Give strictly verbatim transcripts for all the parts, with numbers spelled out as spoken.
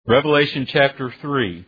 Revelation chapter three.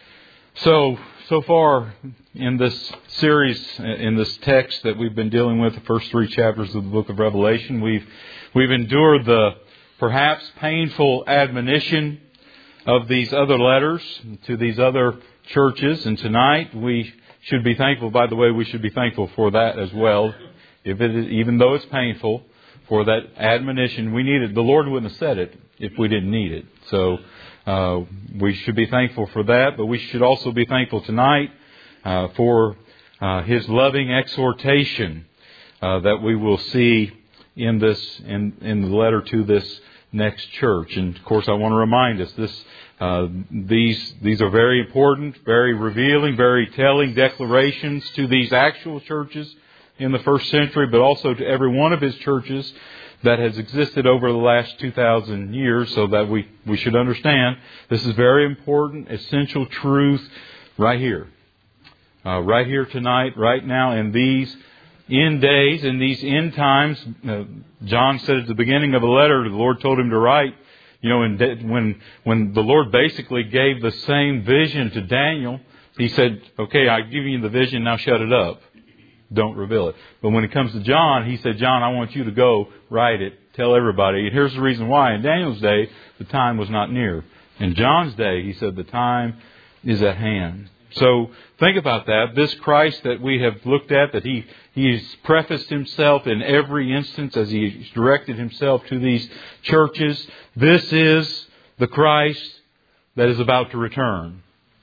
So, so far in this series, in this text that we've been dealing with, the first three chapters of the book of Revelation, we've we've endured the perhaps painful admonition of these other letters to these other churches. And tonight we should be thankful, by the way, we should be thankful for that as well. If it is, even though it's painful, for that admonition, we need it. The Lord wouldn't have said it if we didn't need it. So uh, we should be thankful for that. But we should also be thankful tonight uh, for uh, His loving exhortation uh, that we will see in this in, in the letter to this next church. And of course, I want to remind us this: uh, these these are very important, very revealing, very telling declarations to these actual churches in the first century, but also to every one of His churches that has existed over the last two thousand years, so that we, we should understand this is very important, essential truth right here. Uh, right here tonight, right now, in these end days, in these end times. Uh, John said at the beginning of the letter, the Lord told him to write, you know, in de- when, when the Lord basically gave the same vision to Daniel, He said, okay, I've given you the vision, now shut it up. Don't reveal it. But when it comes to John, He said, John, I want you to go write it. Tell everybody. And here's the reason why. In Daniel's day, the time was not near. In John's day, He said, the time is at hand. So think about that. This Christ that we have looked at, that He He's prefaced Himself in every instance as He's directed Himself to these churches. This is the Christ that is about to return.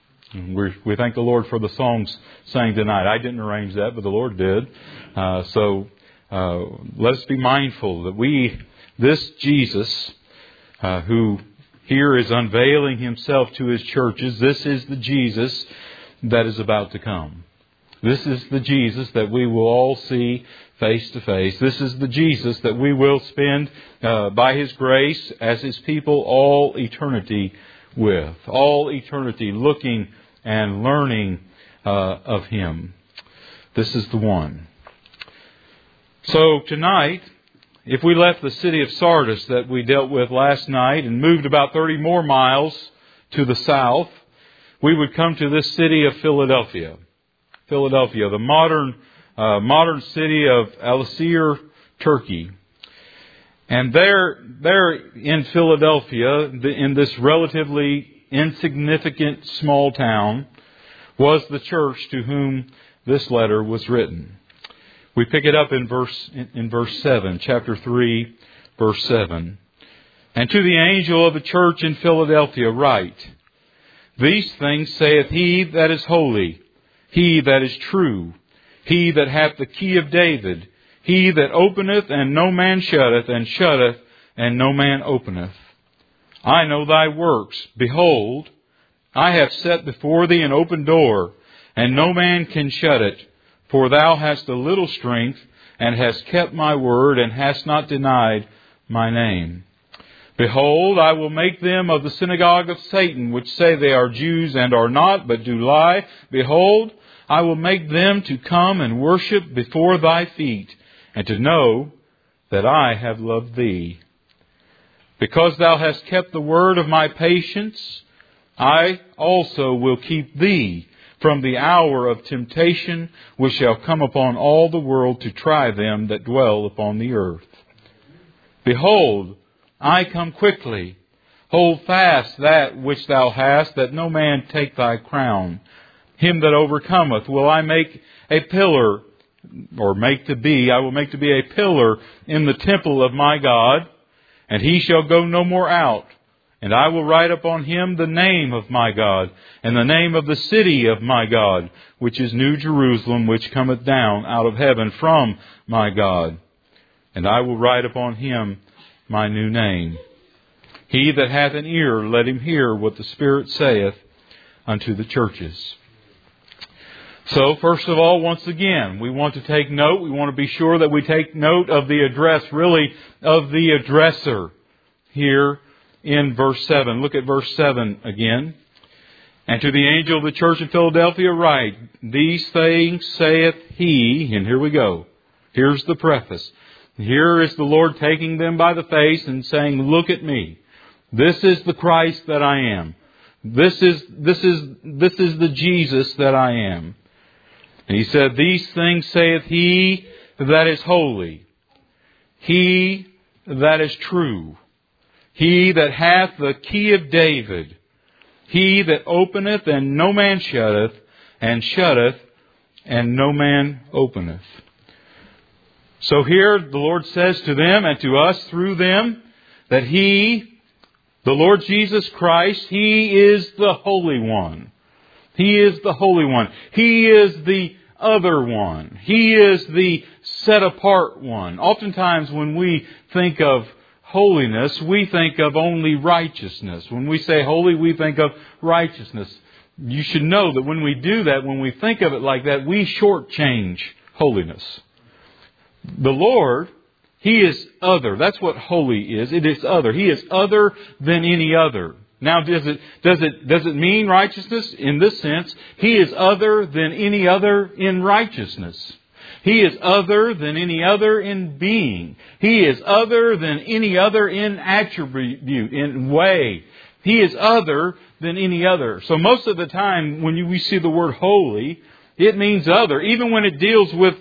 We we thank the Lord for the songs sang tonight. I didn't arrange that, but the Lord did. Uh, so uh, let us be mindful that we, this Jesus, uh, who here is unveiling Himself to His churches, this is the Jesus that is about to come. This is the Jesus that we will all see face to face. This is the Jesus that we will spend uh, by His grace as His people all eternity with. All eternity looking and learning uh, of Him. This is the one. So tonight, if we left the city of Sardis that we dealt with last night and moved about thirty more miles to the south, we would come to this city of Philadelphia. Philadelphia, the modern uh, modern city of Al-Asir, Turkey. And there, there in Philadelphia, in this relatively insignificant small town, was the church to whom this letter was written. We pick it up in verse in, in verse seven, chapter three, verse seven. And to the angel of the church in Philadelphia write, These things saith He that is holy, He that is true, He that hath the key of David, He that openeth and no man shutteth, and shutteth and no man openeth. I know thy works. Behold, I have set before thee an open door, and no man can shut it. For thou hast a little strength, and hast kept my word, and hast not denied my name. Behold, I will make them of the synagogue of Satan, which say they are Jews and are not, but do lie. Behold, I will make them to come and worship before thy feet, and to know that I have loved thee. Because thou hast kept the word of my patience, I also will keep thee from the hour of temptation which shall come upon all the world to try them that dwell upon the earth. Behold, I come quickly. Hold fast that which thou hast, that no man take thy crown. Him that overcometh will I make a pillar, or make to be, I will make to be a pillar in the temple of my God, and he shall go no more out. And I will write upon him the name of my God, and the name of the city of my God, which is New Jerusalem, which cometh down out of heaven from my God. And I will write upon him my new name. He that hath an ear, let him hear what the Spirit saith unto the churches. So, first of all, once again, we want to take note. We want to be sure that we take note of the address, really, of the addresser here in verse seven. Look at verse seven again. And to the angel of the church in Philadelphia write, These things saith He, and here we go. Here's the preface. Here is the Lord taking them by the face and saying, Look at me. This is the Christ that I am. This is, this is, this is the Jesus that I am. And He said, these things saith He that is holy, He that is true, He that hath the key of David, He that openeth and no man shutteth, and shutteth and no man openeth. So here the Lord says to them and to us through them that He, the Lord Jesus Christ, He is the Holy One. He is the Holy One. He is the other one. He is the set apart one. Oftentimes when we think of holiness, we think of only righteousness. When we say holy, we think of righteousness. You should know that when we do that, when we think of it like that, we shortchange holiness. The Lord, He is other. That's what holy is. It is other. He is other than any other. Now, does it, does it, does it mean righteousness? In this sense, He is other than any other in righteousness. He is other than any other in being. He is other than any other in attribute, in way. He is other than any other. So most of the time when you, we see the word holy, it means other. Even when it deals with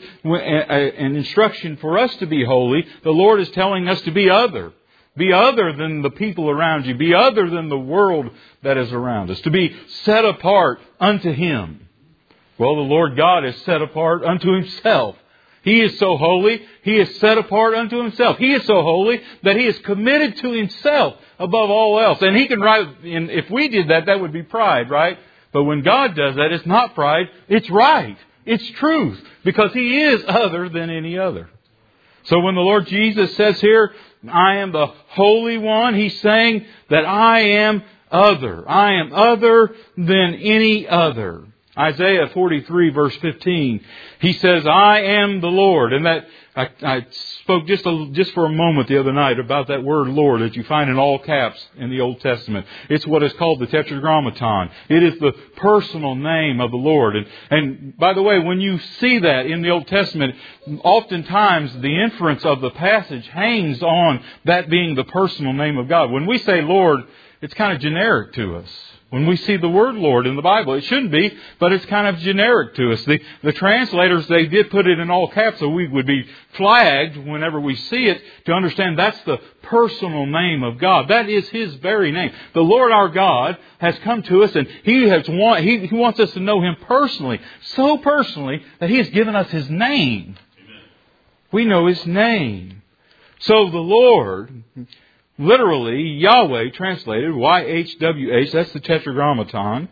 an instruction for us to be holy, the Lord is telling us to be other. Be other than the people around you. Be other than the world that is around us. To be set apart unto Him. Well, the Lord God is set apart unto Himself. He is so holy, He is set apart unto Himself. He is so holy that He is committed to Himself above all else. And He can write, and if we did that, that would be pride, right? But when God does that, it's not pride, it's right. It's truth. Because He is other than any other. So when the Lord Jesus says here, I am the Holy One, He's saying that I am other. I am other than any other. Isaiah forty-three verse fifteen, He says, I am the Lord. And that I, I spoke just a, just for a moment the other night about that word Lord that you find in all caps in the Old Testament. It's what is called the Tetragrammaton. It is the personal name of the Lord. And, and by the way, when you see that in the Old Testament, oftentimes the inference of the passage hangs on that being the personal name of God. When we say Lord, it's kind of generic to us. When we see the word Lord in the Bible, it shouldn't be, but it's kind of generic to us. The, the translators, they did put it in all caps so we would be flagged whenever we see it to understand that's the personal name of God. That is His very name. The Lord our God has come to us and He has want, he, he wants us to know Him personally. So personally that He has given us His name. Amen. We know His name. So the Lord... Literally, Yahweh translated, Y H W H, that's the Tetragrammaton.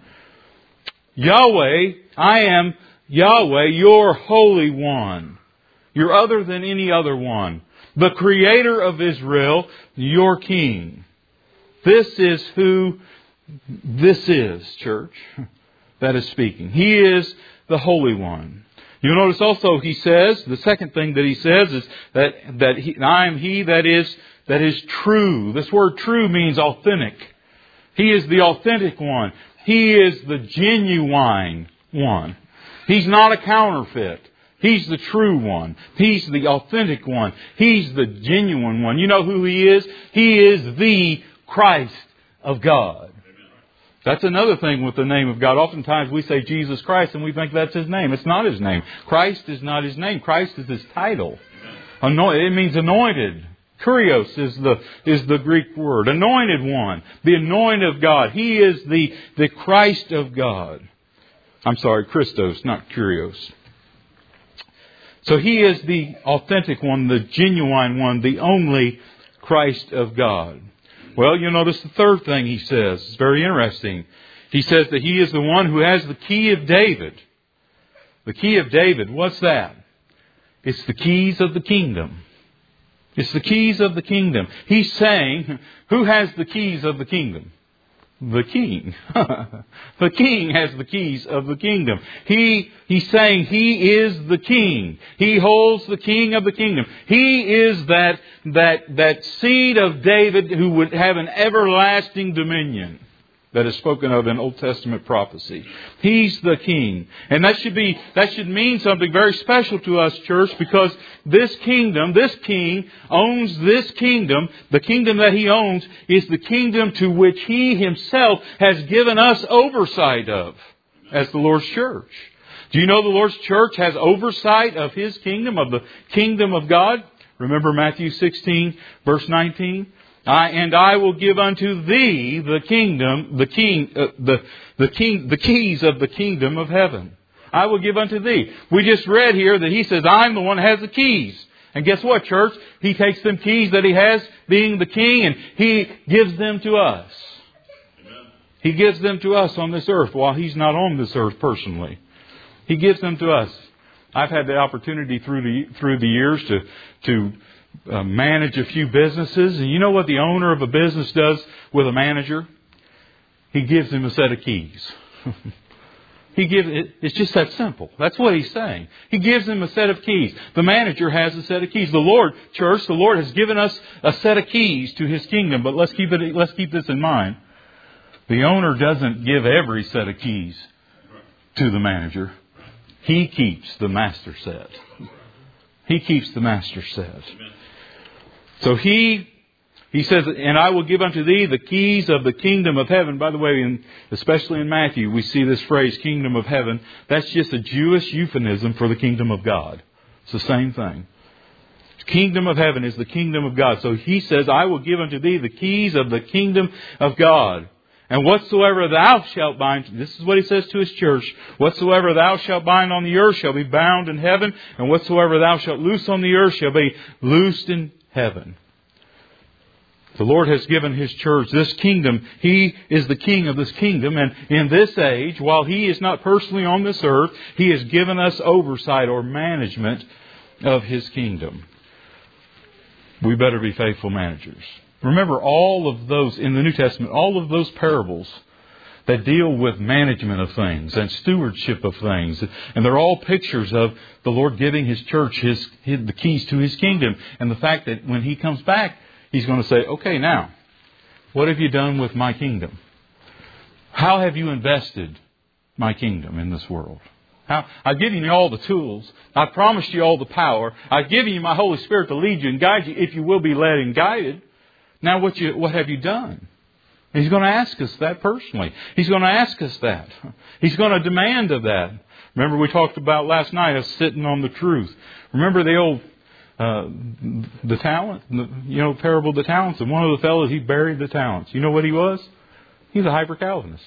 Yahweh, I am Yahweh, your Holy One. You're other than any other one. The Creator of Israel, your King. This is who this is, church, that is speaking. He is the Holy One. You'll notice also He says, the second thing that He says is that, that he, I am He that is That is true. This word true means authentic. He is the authentic one. He is the genuine one. He's not a counterfeit. He's the true one. He's the authentic one. He's the genuine one. You know who He is? He is the Christ of God. That's another thing with the name of God. Oftentimes we say Jesus Christ and we think that's His name. It's not His name. Christ is not His name. Christ is His title. It means anointed. Kurios is the is the Greek word. Anointed one. The anointed of God. He is the, the Christ of God. I'm sorry, Christos, not Kurios. So He is the authentic one, the genuine one, the only Christ of God. Well, you'll notice the third thing He says. It's very interesting. He says that He is the one who has the key of David. The key of David, what's that? It's the keys of the kingdom. It's the keys of the kingdom. He's saying, who has the keys of the kingdom? The king. The king has the keys of the kingdom. He, he's saying He is the king. He holds the king of the kingdom. He is that, that, that seed of David who would have an everlasting dominion. that is spoken of in Old Testament prophecy. He's the King. And that should be, that should mean something very special to us, church, because this kingdom, this King owns this kingdom. The kingdom that He owns is the kingdom to which He Himself has given us oversight of as the Lord's church. Do you know the Lord's church has oversight of His kingdom, of the kingdom of God? Remember Matthew sixteen, verse nineteen? I, and I will give unto thee the kingdom, the king, uh, the, the king, the keys of the kingdom of heaven. I will give unto thee. We just read here that He says, I'm the one that has the keys. And guess what, church? He takes them keys that He has, being the King, and He gives them to us. Amen. He gives them to us on this earth while He's not on this earth personally. He gives them to us. I've had the opportunity through the through the years to to uh, manage a few businesses. And you know what the owner of a business does with a manager? He gives him a set of keys. He gives it, it's just that simple. That's what He's saying. He gives him a set of keys. The manager has a set of keys. The Lord, church, the Lord has given us a set of keys to His kingdom. But let's keep it. Let's keep this in mind. The owner doesn't give every set of keys to the manager. He keeps the master set. He keeps the master set. So He He says, and I will give unto thee the keys of the kingdom of heaven. By the way, in, especially in Matthew, we see this phrase, kingdom of heaven. That's just a Jewish euphemism for the kingdom of God. It's the same thing. Kingdom of heaven is the kingdom of God. So He says, I will give unto thee the keys of the kingdom of God. And whatsoever thou shalt bind, this is what He says to His church, whatsoever thou shalt bind on the earth shall be bound in heaven, and whatsoever thou shalt loose on the earth shall be loosed in heaven. The Lord has given His church this kingdom. He is the King of this kingdom. And in this age, while He is not personally on this earth, He has given us oversight or management of His kingdom. We better be faithful managers. Remember all of those in the New Testament, all of those parables that deal with management of things and stewardship of things. And they're all pictures of the Lord giving His church his, his the keys to His kingdom. And the fact that when He comes back, He's going to say, okay, now, what have you done with my kingdom? How have you invested my kingdom in this world? How, I've given you all the tools. I've promised you all the power. I've given you my Holy Spirit to lead you and guide you if you will be led and guided. Now, what you what have you done? He's going to ask us that personally. He's going to ask us that. He's going to demand of that. Remember we talked about last night us sitting on the truth. Remember the old uh, the talent, the, you know, parable of the talents. And one of the fellows, he buried the talents. You know what he was? He's a hyper Calvinist.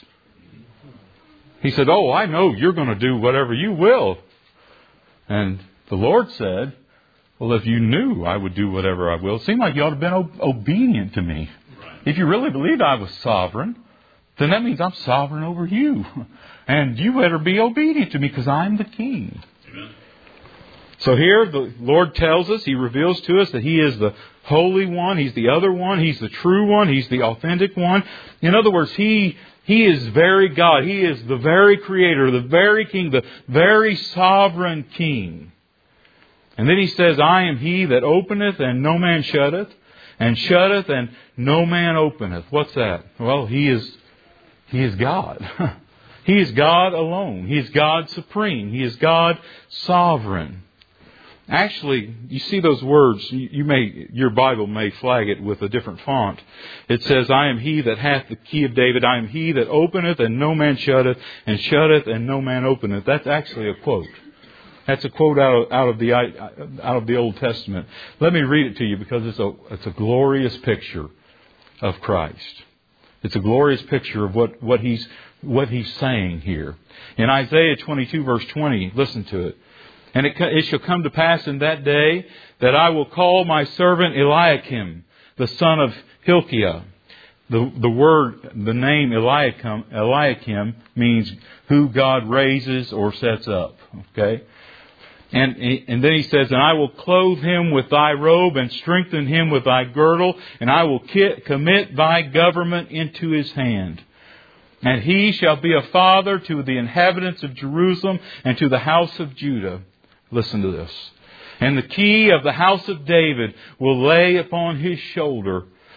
He said, "Oh, I know you're going to do whatever you will." And the Lord said, "Well, if you knew I would do whatever I will, it seemed like you ought to have been ob- obedient to me. Right. If you really believed I was sovereign, then that means I'm sovereign over you. And you better be obedient to me because I'm the King." Amen. So here the Lord tells us, He reveals to us that He is the Holy One. He's the other one. He's the true one. He's the authentic one. In other words, He He is very God. He is the very Creator, the very King, the very sovereign King. And then He says, "I am He that openeth and no man shutteth, and shutteth and no man openeth." What's that? Well, He is He is God. He is God alone. He is God supreme. He is God sovereign. Actually, you see those words, you may, your Bible may flag it with a different font. It says, "I am He that hath the key of David. I am He that openeth and no man shutteth, and shutteth and no man openeth." That's actually a quote. That's a quote out of, out of the out of the Old Testament. Let me read it to you because it's a it's a glorious picture of Christ. It's a glorious picture of what, what he's what he's saying here. In Isaiah twenty-two verse twenty, listen to it. "And it, it shall come to pass in that day that I will call my servant Eliakim, the son of Hilkiah." The the word, the name Eliakim, Eliakim means who God raises or sets up. Okay. And, and then He says, "And I will clothe him with thy robe and strengthen him with thy girdle, and I will ki- commit thy government into his hand. And he shall be a father to the inhabitants of Jerusalem and to the house of Judah." Listen to this. "And the key of the house of David will lay upon his shoulder.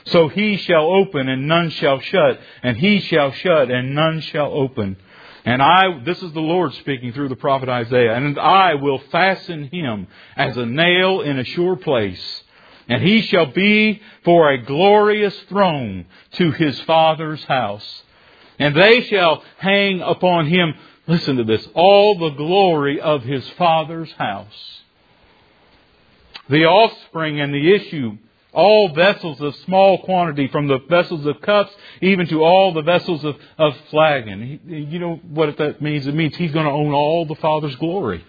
So He shall open and none shall shut, and He shall shut and none shall open. And I, this is the Lord speaking through the prophet Isaiah, and I will fasten Him as a nail in a sure place. And He shall be for a glorious throne to His Father's house. And they shall hang upon Him, listen to this, all the glory of His Father's house. The offspring and the issue, all vessels of small quantity, from the vessels of cups even to all the vessels of, of flagon. You know what that means? It means He's going to own all the Father's glory.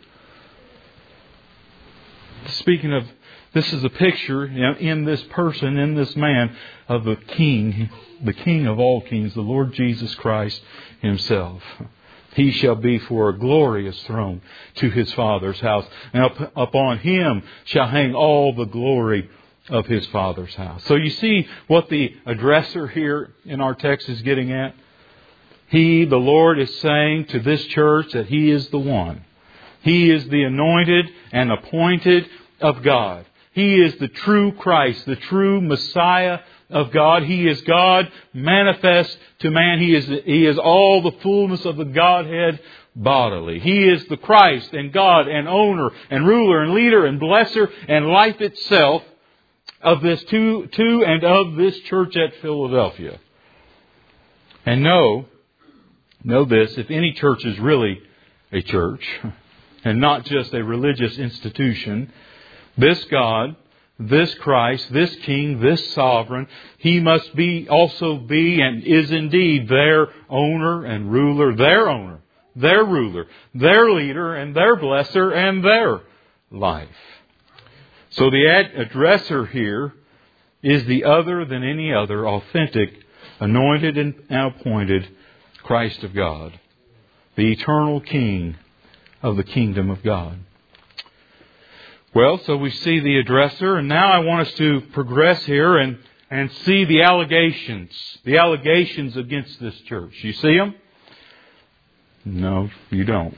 Speaking of, this is a picture in this person, in this man, of the King, the King of all kings, the Lord Jesus Christ Himself. He shall be for a glorious throne to His Father's house. And up, upon Him shall hang all the glory of His Father's house. So you see what the addresser here in our text is getting at? He, the Lord, is saying to this church that He is the one. He is the anointed and appointed of God. He is the true Christ, the true Messiah of God. He is God manifest to man. He is, he is all the fullness of the Godhead bodily. He is the Christ and God and owner and ruler and leader and blesser and life itself of this to, to and of this church at Philadelphia. And know, know this, if any church is really a church and not just a religious institution, this God, this Christ, this King, this Sovereign, He must be also be and is indeed their owner and ruler, their owner, their ruler, their leader and their blesser and their life. So the ad- addresser here is the other than any other authentic, anointed and appointed Christ of God, the eternal King of the kingdom of God. Well, so we see the addresser, and now I want us to progress here and, and see the allegations, the allegations against this church. You see them? No, you don't.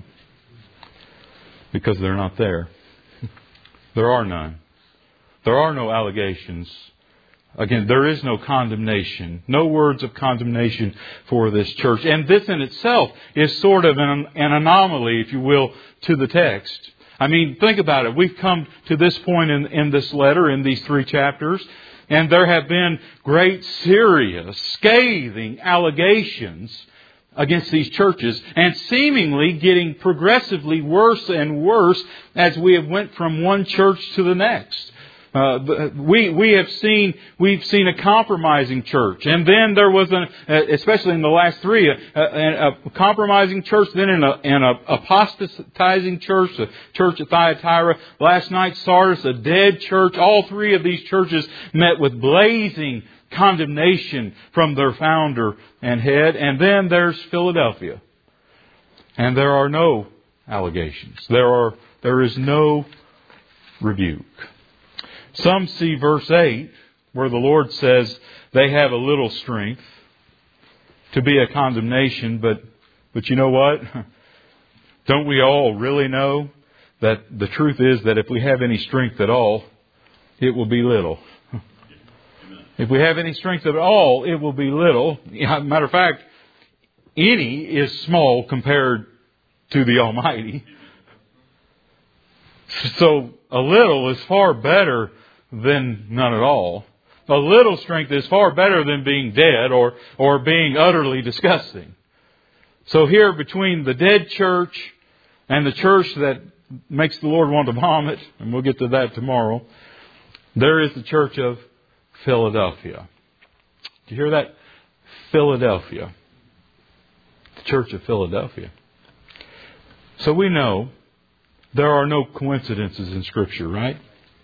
Because they're not there. There are none. There are no allegations. Again, there is no condemnation. No words of condemnation for this church. And this in itself is sort of an, an anomaly, if you will, to the text. I mean, think about it. We've come to this point in, in this letter, in these three chapters, and there have been great, serious, scathing allegations against these churches, and seemingly getting progressively worse and worse as we have went from one church to the next. Uh, we we have seen we've seen a compromising church, and then there was an, especially in the last three, a, a, a compromising church, then an, an apostatizing church, the church at Thyatira. Last night, Sardis, a dead church. All three of these churches met with blazing condemnation from their founder and head, and then there's Philadelphia, and there are no allegations. There are there is no rebuke. Some see verse eight, where the Lord says they have a little strength, to be a condemnation, but but you know what? Don't we all really know that the truth is that if we have any strength at all, it will be little. If we have any strength at all, it will be little. Matter of fact, any is small compared to the Almighty. So a little is far better than none at all. A little strength is far better than being dead or, or being utterly disgusting. So here between the dead church and the church that makes the Lord want to vomit, and we'll get to that tomorrow, there is the church of Philadelphia. Do you hear that? Philadelphia. The church of Philadelphia. So we know there are no coincidences in Scripture, right?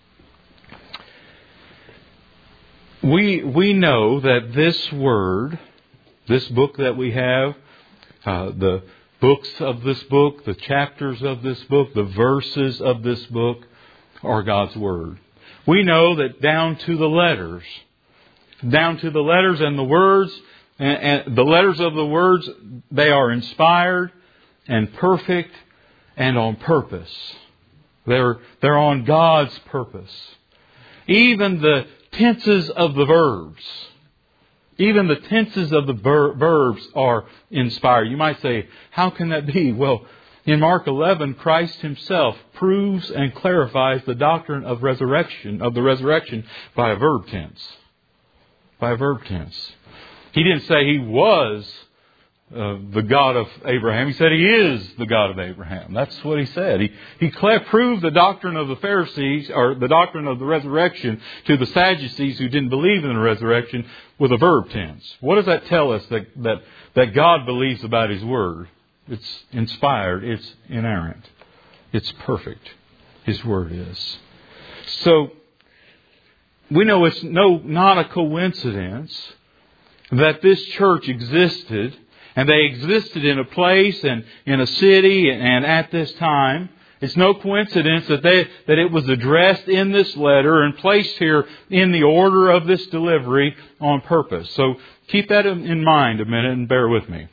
We we know that this Word, this book that we have, uh, the books of this book, the chapters of this book, the verses of this book are God's Word. We know that down to the letters, down to the letters and the words, and, and the letters of the words, they are inspired and perfect and on purpose. They're, they're on God's purpose. Even the tenses of the verbs. Even the tenses of the ver- verbs are inspired. You might say, how can that be? Well, in Mark eleven, Christ Himself proves and clarifies the doctrine of resurrection, of the resurrection, by a verb tense. By a verb tense. He didn't say He was uh, the God of Abraham. He said He is the God of Abraham. That's what He said. He, he cl- proved the doctrine of the Pharisees, or the doctrine of the resurrection, to the Sadducees who didn't believe in the resurrection with a verb tense. What does that tell us that, that, that God believes about His Word? It's inspired. It's inerrant. It's perfect. His Word is. So, we know it's no not a coincidence that this church existed, and they existed in a place and in a city and at this time. It's no coincidence that they that it was addressed in this letter and placed here in the order of this delivery on purpose. So keep that in mind a minute and bear with me.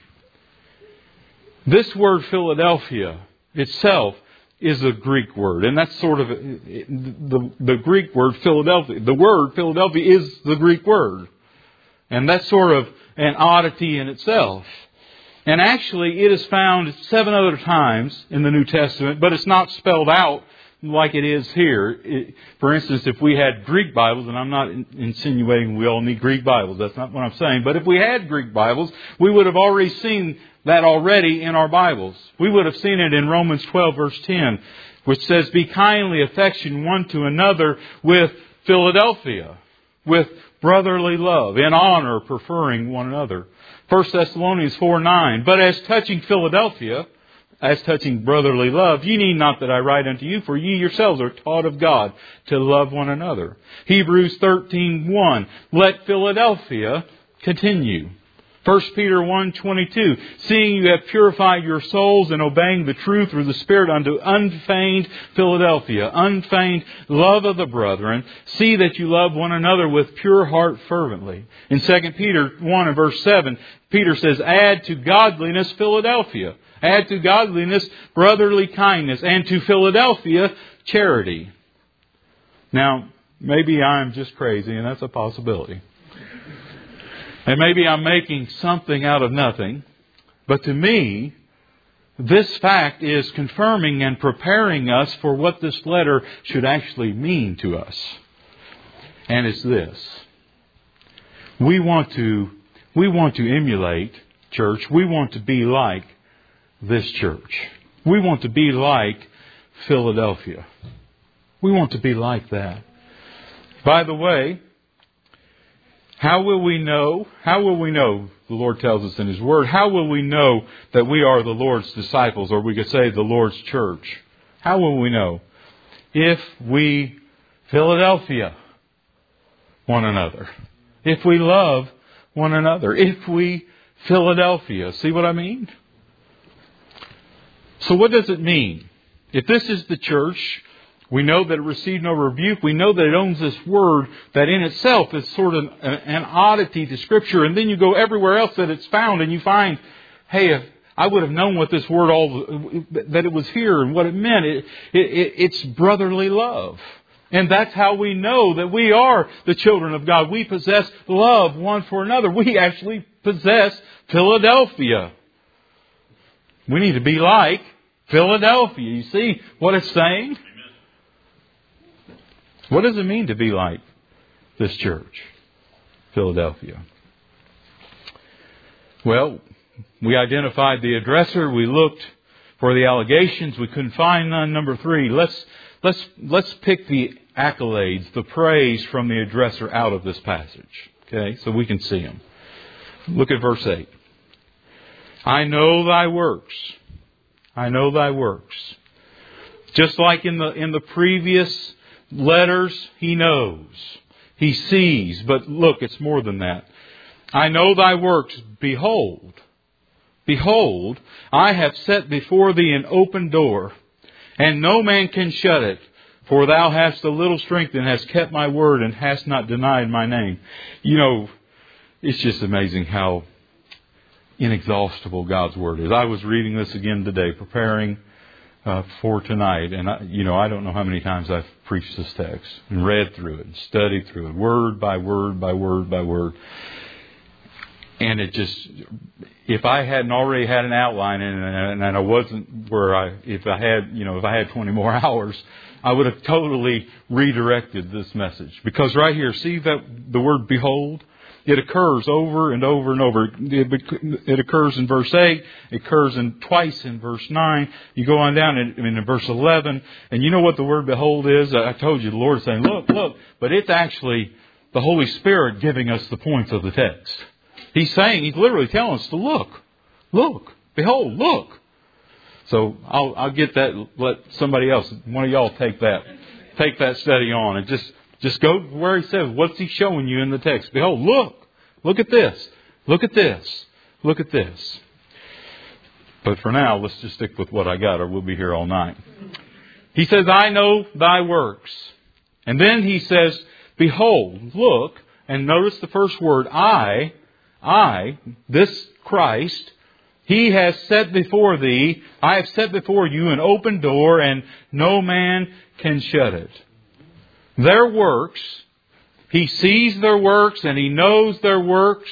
This word Philadelphia itself is a Greek word. And that's sort of the, the Greek word Philadelphia. The word Philadelphia is the Greek word. And that's sort of an oddity in itself. And actually it is found seven other times in the New Testament, but it's not spelled out like it is here. It, for instance, if we had Greek Bibles, and I'm not insinuating we all need Greek Bibles, that's not what I'm saying, but if we had Greek Bibles, we would have already seen that already in our Bibles. We would have seen it in Romans twelve verse ten, which says, be kindly affection one to another with Philadelphia, with brotherly love, in honor, preferring one another. First Thessalonians four nine, but as touching Philadelphia, as touching brotherly love, ye need not that I write unto you, for ye yourselves are taught of God to love one another. Hebrews thirteen one, let Philadelphia continue. First Peter one twenty-two, seeing you have purified your souls in obeying the truth through the Spirit unto unfeigned Philadelphia, unfeigned love of the brethren, see that you love one another with pure heart fervently. In Second Peter one and verse seven, Peter says, add to godliness Philadelphia, add to godliness brotherly kindness, and to Philadelphia charity. Now, maybe I'm just crazy, and that's a possibility. And maybe I'm making something out of nothing. But to me, this fact is confirming and preparing us for what this letter should actually mean to us. And it's this. We want to, we want to emulate, church. We want to be like this church. We want to be like Philadelphia. We want to be like that. By the way, How will we know? How will we know? The Lord tells us in His Word. How will we know that we are the Lord's disciples, or we could say the Lord's church? How will we know? If we Philadelphia one another. If we love one another. If we Philadelphia. See what I mean? So what does it mean? If this is the church, we know that it received no rebuke. We know that it owns this word that in itself is sort of an oddity to Scripture. And then you go everywhere else that it's found and you find, hey, if I would have known what this word all, that it was here and what it meant. It, it, it's brotherly love. And that's how we know that we are the children of God. We possess love one for another. We actually possess Philadelphia. We need to be like Philadelphia. You see what it's saying? What does it mean to be like this church, Philadelphia? Well, we identified the addresser. We looked for the allegations. We couldn't find none. Number three, let's let's let's pick the accolades, the praise from the addresser out of this passage. Okay, so we can see them. Look at verse eight. I know thy works. I know thy works. Just like in the in the previous letters, he knows. He sees. But look, it's more than that. I know thy works. Behold. Behold, I have set before thee an open door, and no man can shut it. For thou hast a little strength, and hast kept my word, and hast not denied my name. You know, it's just amazing how inexhaustible God's word is. I was reading this again today, preparing uh, for tonight. And, I, you know, I don't know how many times I've preached this text and read through it and studied through it, word by word by word by word. And it just, if I hadn't already had an outline and, and I wasn't where I, if I had, you know, if I had twenty more hours, I would have totally redirected this message. Because right here, see that the word behold? It occurs over and over and over. It, it occurs in verse eight. It occurs in twice in verse nine. You go on down in, in verse eleven. And you know what the word behold is? I told you the Lord is saying, look, look. But it's actually the Holy Spirit giving us the points of the text. He's saying, He's literally telling us to look, look, behold, look. So I'll, I'll get that. Let somebody else, one of y'all, take that, take that study on, and just, just go where He says, what's He showing you in the text? Behold, look, look at this, look at this, look at this. But for now, let's just stick with what I got, or we'll be here all night. He says, I know thy works, and then He says, behold, look, and notice the first word, I. I, this Christ, He has set before thee, I have set before you an open door, and no man can shut it. Their works, He sees their works, and He knows their works,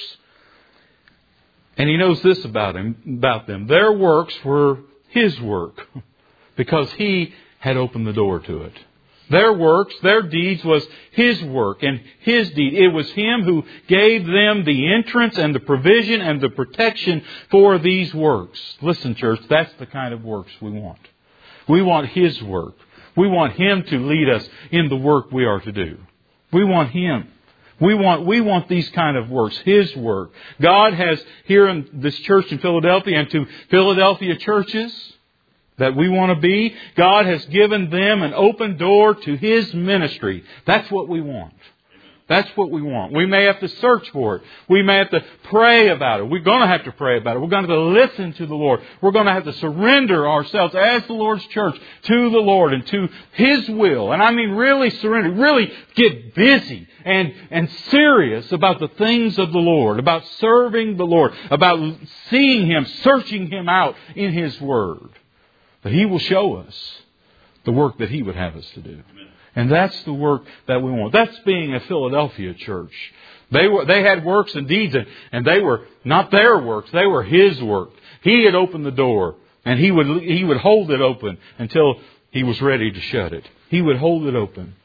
and He knows this about him, about them. Their works were His work, because He had opened the door to it. Their works, their deeds was His work and His deed. It was Him who gave them the entrance and the provision and the protection for these works. Listen, church, that's the kind of works we want. We want His work. We want Him to lead us in the work we are to do. We want Him. We want, we want these kind of works, His work. God has, here in this church in Philadelphia and to Philadelphia churches that we want to be, God has given them an open door to His ministry. That's what we want. That's what we want. We may have to search for it. We may have to pray about it. We're going to have to pray about it. We're going to have to listen to the Lord. We're going to have to surrender ourselves as the Lord's church to the Lord and to His will. And I mean really surrender. Really get busy and, and serious about the things of the Lord, about serving the Lord, about seeing Him, searching Him out in His Word. But He will show us the work that He would have us to do. And that's the work that we want. That's being a Philadelphia church. They were, they had works and deeds, and, and they were not their works. They were His work. He had opened the door, and He would, He would hold it open until He was ready to shut it. He would hold it open.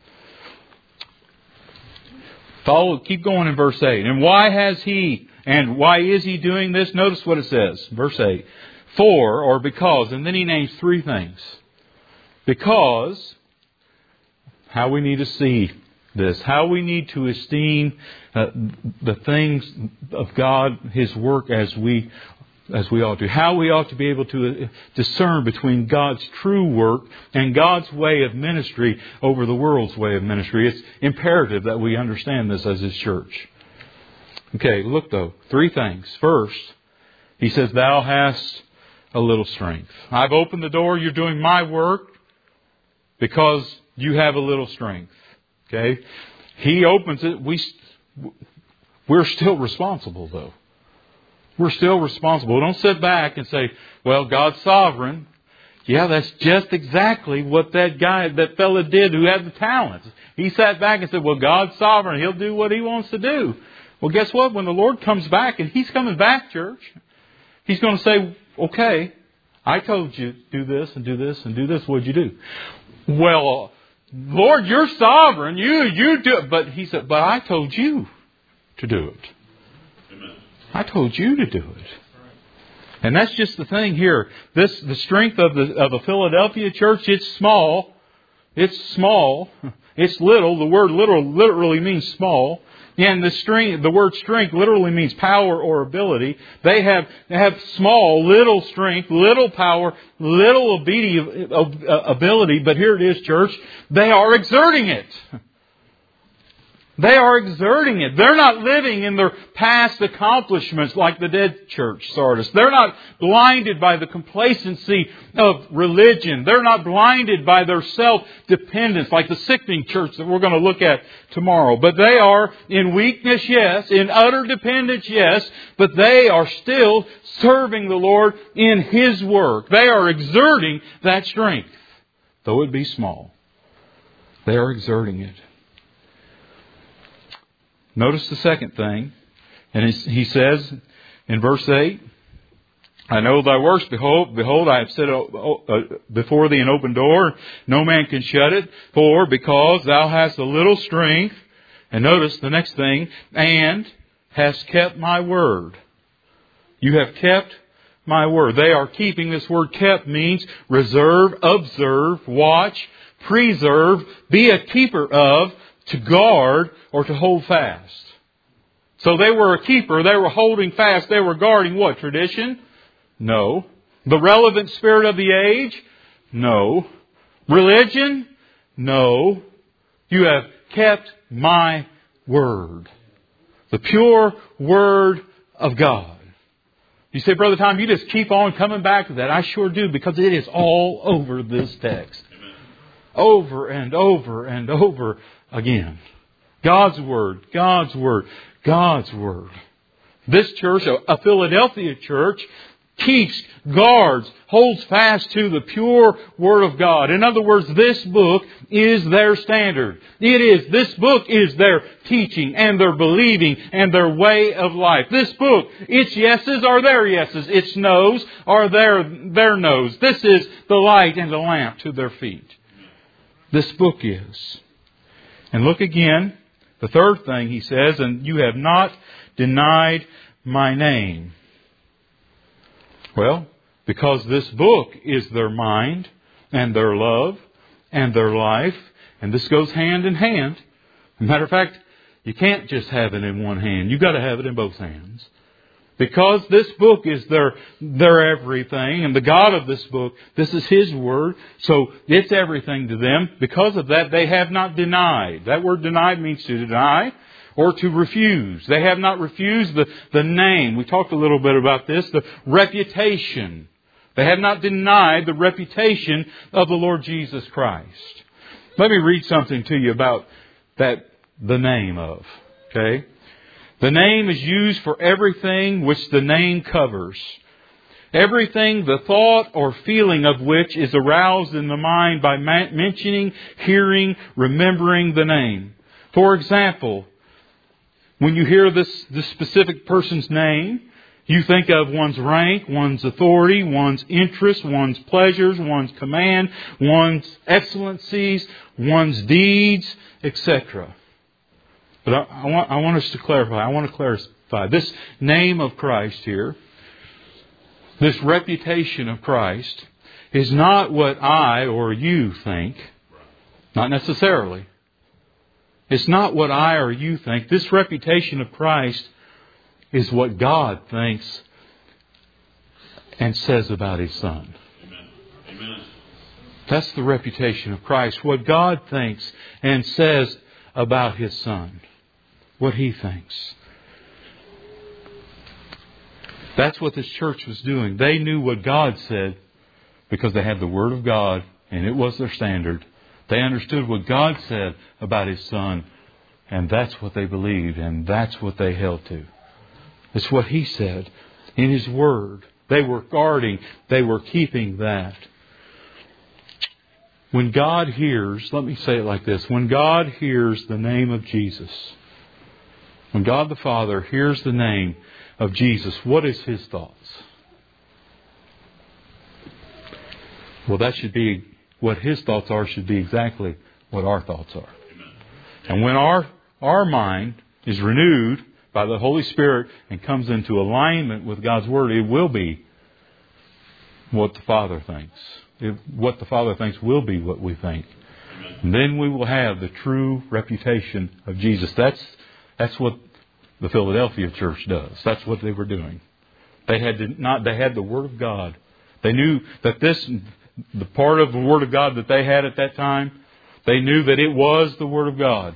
Follow, keep going in verse eight. And why has He, and why is He doing this? Notice what it says. Verse eight. For, or because, and then He names three things. Because, how we need to see this, how we need to esteem uh, the things of God, His work as we as we ought to. How we ought to be able to discern between God's true work and God's way of ministry over the world's way of ministry. It's imperative that we understand this as His church. Okay, look though. Three things. First, He says, Thou hast a little strength. I've opened the door. You're doing my work because you have a little strength. Okay? He opens it. We, we're still responsible, though. We're still responsible. Don't sit back and say, well, God's sovereign. Yeah, that's just exactly what that guy, that fella did who had the talents. He sat back and said, well, God's sovereign. He'll do what He wants to do. Well, guess what? When the Lord comes back, and He's coming back, church, He's going to say, okay, I told you do this and do this and do this. What'd you do? Well, Lord, you're sovereign. You, you do it. But He said, but I told you to do it. Amen. I told you to do it. And that's just the thing here. This, the strength of the, of the Philadelphia church, it's small. It's small. It's little. The word literal, literally means small. And the strength, the word strength literally means power or ability. They have, they have small, little strength, little power, little ability. But here it is, church. They are exerting it. They are exerting it. They're not living in their past accomplishments like the dead church, Sardis. They're not blinded by the complacency of religion. They're not blinded by their self-dependence like the sickening church that we're going to look at tomorrow. But they are in weakness, yes. In utter dependence, yes. But they are still serving the Lord in His work. They are exerting that strength, though it be small. They are exerting it. Notice the second thing. And he says in verse eight, I know thy works. Behold, behold, I have set before thee an open door. No man can shut it. For because thou hast a little strength. And notice the next thing. And hast kept my word. You have kept my word. They are keeping. This word kept means reserve, observe, watch, preserve, be a keeper of, to guard, or to hold fast. So they were a keeper. They were holding fast. They were guarding what? Tradition? No. The relevant spirit of the age? No. Religion? No. You have kept my word. The pure word of God. You say, Brother Tom, you just keep on coming back to that. I sure do, because it is all over this text. Amen. Over and over and over again. God's Word, God's Word, God's Word. This church, a Philadelphia church, keeps, guards, holds fast to the pure Word of God. In other words, this book is their standard. It is, this book is their teaching and their believing and their way of life. This book, its yeses are their yeses. Its noes are their, their noes. This is the light and the lamp to their feet. This book is. And look again, the third thing he says, and you have not denied my name. Well, because this book is their mind and their love and their life, and this goes hand in hand. As a matter of fact, you can't just have it in one hand. You've got to have it in both hands. Because this book is their, their everything, and the God of this book, this is His Word, so it's everything to them. Because of that, they have not denied. That word denied means to deny or to refuse. They have not refused the, the name. We talked a little bit about this, the reputation. They have not denied the reputation of the Lord Jesus Christ. Let me read something to you about that, the name of, okay? The name is used for everything which the name covers. Everything, the thought or feeling of which is aroused in the mind by mentioning, hearing, remembering the name. For example, when you hear this, this specific person's name, you think of one's rank, one's authority, one's interest, one's pleasures, one's command, one's excellencies, one's deeds, et cetera. But I, I, want, I want us to clarify. I want to clarify. This name of Christ here, this reputation of Christ, is not what I or you think. Not necessarily. It's not what I or you think. This reputation of Christ is what God thinks and says about His Son. Amen. Amen. That's the reputation of Christ. What God thinks and says about His Son. What He thinks. That's what this church was doing. They knew what God said because they had the Word of God and it was their standard. They understood what God said about His Son, and that's what they believed, and that's what they held to. It's what He said in His Word. They were guarding, they were keeping that. When God hears, let me say it like this, when God hears the name of Jesus, when God the Father hears the name of Jesus, what is His thoughts? Well, that should be, what His thoughts are should be exactly what our thoughts are. Amen. And when our, our mind is renewed by the Holy Spirit and comes into alignment with God's Word, it will be what the Father thinks. It, what the Father thinks will be what we think. Amen. And then we will have the true reputation of Jesus. That's that's what the Philadelphia church does. That's what they were doing. They had to not. They had the Word of God. They knew that this, the part of the Word of God that they had at that time, they knew that it was the Word of God.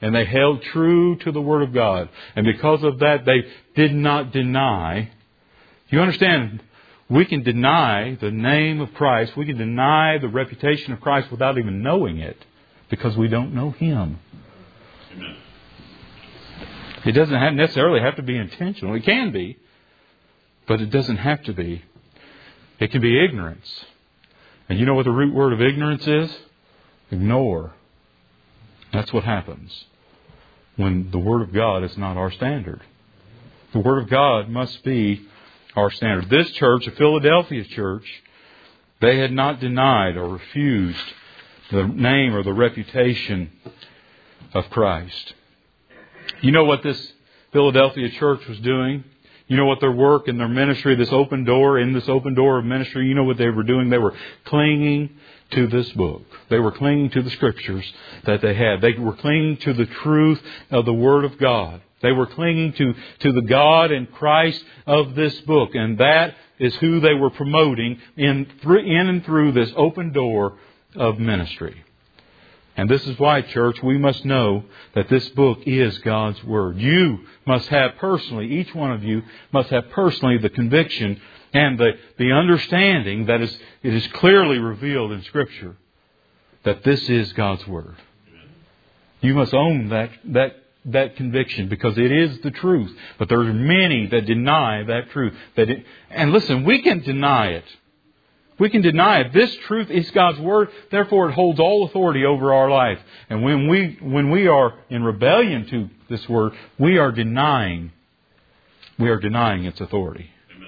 and they held true to the Word of God. And because of that, they did not deny. You understand, we can deny the name of Christ. We can deny the reputation of Christ without even knowing it, because we don't know Him. Amen. It doesn't have necessarily have to be intentional. It can be, but it doesn't have to be. It can be ignorance. And you know what the root word of ignorance is? Ignore. That's what happens when the Word of God is not our standard. The Word of God must be our standard. This church, the Philadelphia church, they had not denied or refused the name or the reputation of Christ. You know what this Philadelphia church was doing? You know what their work and their ministry, this open door, in this open door of ministry, you know what they were doing? They were clinging to this book. They were clinging to the Scriptures that they had. They were clinging to the truth of the Word of God. They were clinging to, to the God and Christ of this book. And that is who they were promoting in, in and through this open door of ministry. And this is why, church, we must know that this book is God's Word. You must have personally, each one of you must have personally the conviction and the, the understanding that is, it is clearly revealed in Scripture that this is God's Word. You must own that, that, that conviction, because it is the truth. But there are many that deny that truth. That it, and listen, we can deny it. We can deny it. This truth is God's Word. Therefore, it holds all authority over our life. And when we when we are in rebellion to this Word, we are denying we are denying its authority. Amen.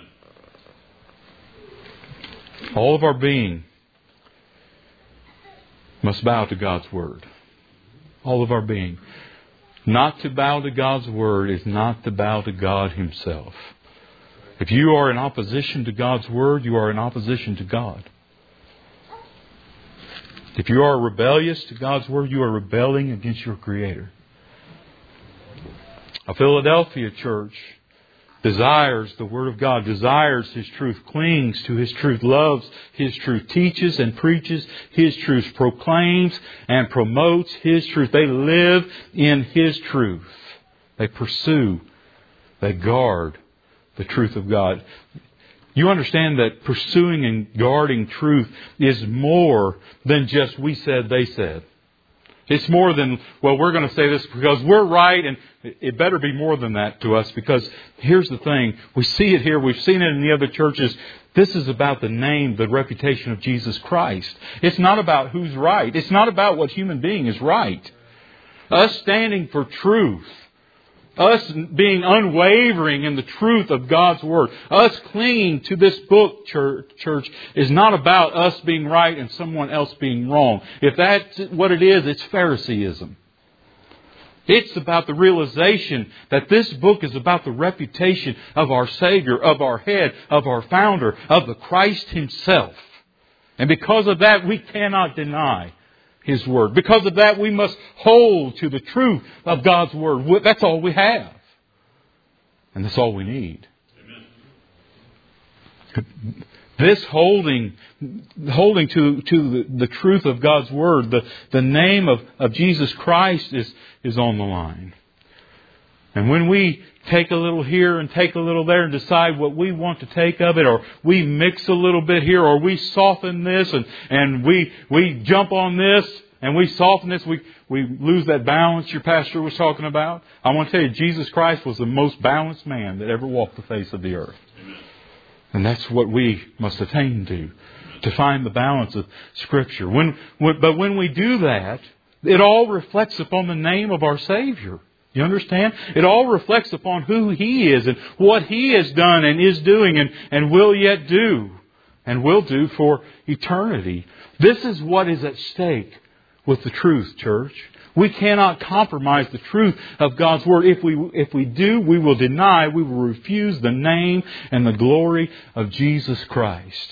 All of our being must bow to God's Word. All of our being. Not to bow to God's Word is not to bow to God Himself. If you are in opposition to God's Word, you are in opposition to God. If you are rebellious to God's Word, you are rebelling against your Creator. A Philadelphia church desires the Word of God, desires His truth, clings to His truth, loves His truth, teaches and preaches His truth, proclaims and promotes His truth. They live in His truth. They pursue, they guard the truth of God. You understand that pursuing and guarding truth is more than just we said, they said. It's more than, well, we're going to say this because we're right, and it better be more than that to us, because here's the thing. We see it here. We've seen it in the other churches. This is about the name, the reputation of Jesus Christ. It's not about who's right. It's not about what human being is right. Us standing for truth. Us being unwavering in the truth of God's Word. Us clinging to this book, church, church, is not about us being right and someone else being wrong. If that's what it is, it's Phariseeism. It's about the realization that this book is about the reputation of our Savior, of our head, of our founder, of the Christ Himself. And because of that, we cannot deny His Word. Because of that, we must hold to the truth of God's Word. That's all we have. And that's all we need. Amen. This holding, holding to, to the, the truth of God's Word, the, the name of, of Jesus Christ is, is on the line. And when we take a little here and take a little there and decide what we want to take of it, or we mix a little bit here, or we soften this and, and we we jump on this and we soften this, we, we lose that balance your pastor was talking about. I want to tell you, Jesus Christ was the most balanced man that ever walked the face of the earth. Amen. And that's what we must attain to, to find the balance of Scripture. When, when But when we do that, it all reflects upon the name of our Savior. You understand? It all reflects upon who He is and what He has done and is doing and, and will yet do and will do for eternity. This is what is at stake with the truth, church. We cannot compromise the truth of God's Word. If we, if we do, we will deny, we will refuse the name and the glory of Jesus Christ.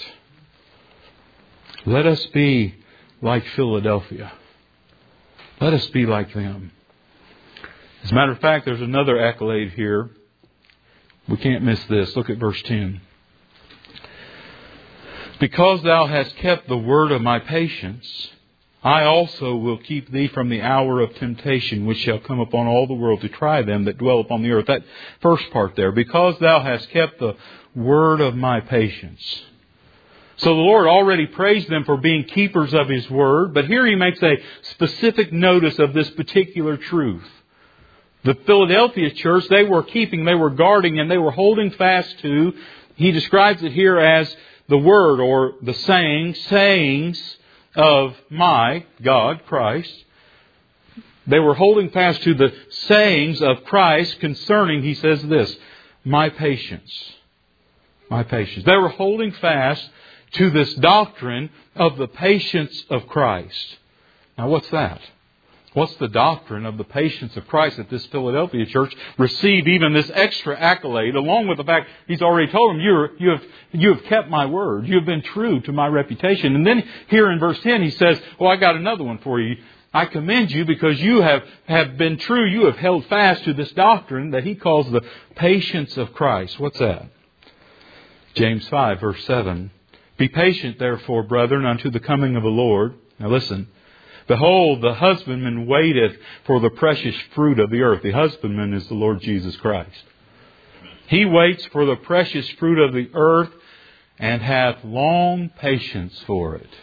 Let us be like Philadelphia. Let us be like them. As a matter of fact, there's another accolade here. We can't miss this. Look at verse ten. Because thou hast kept the word of my patience, I also will keep thee from the hour of temptation, which shall come upon all the world to try them that dwell upon the earth. That first part there, because thou hast kept the word of my patience. So the Lord already praised them for being keepers of His word, but here He makes a specific notice of this particular truth. The Philadelphia church, they were keeping, they were guarding, and they were holding fast to, he describes it here as the word or the saying, sayings of my, God, Christ. They were holding fast to the sayings of Christ concerning, he says this, my patience. My patience. They were holding fast to this doctrine of the patience of Christ. Now what's that? What's the doctrine of the patience of Christ that this Philadelphia church received even this extra accolade, along with the fact He's already told them, you you have you have kept my word. You have been true to my reputation. And then here in verse ten, He says, well, I got another one for you. I commend you because you have, have been true. You have held fast to this doctrine that He calls the patience of Christ. What's that? James five, verse seven. Be patient, therefore, brethren, unto the coming of the Lord. Now listen. Behold, the husbandman waiteth for the precious fruit of the earth. The husbandman is the Lord Jesus Christ. He waits for the precious fruit of the earth and hath long patience for it,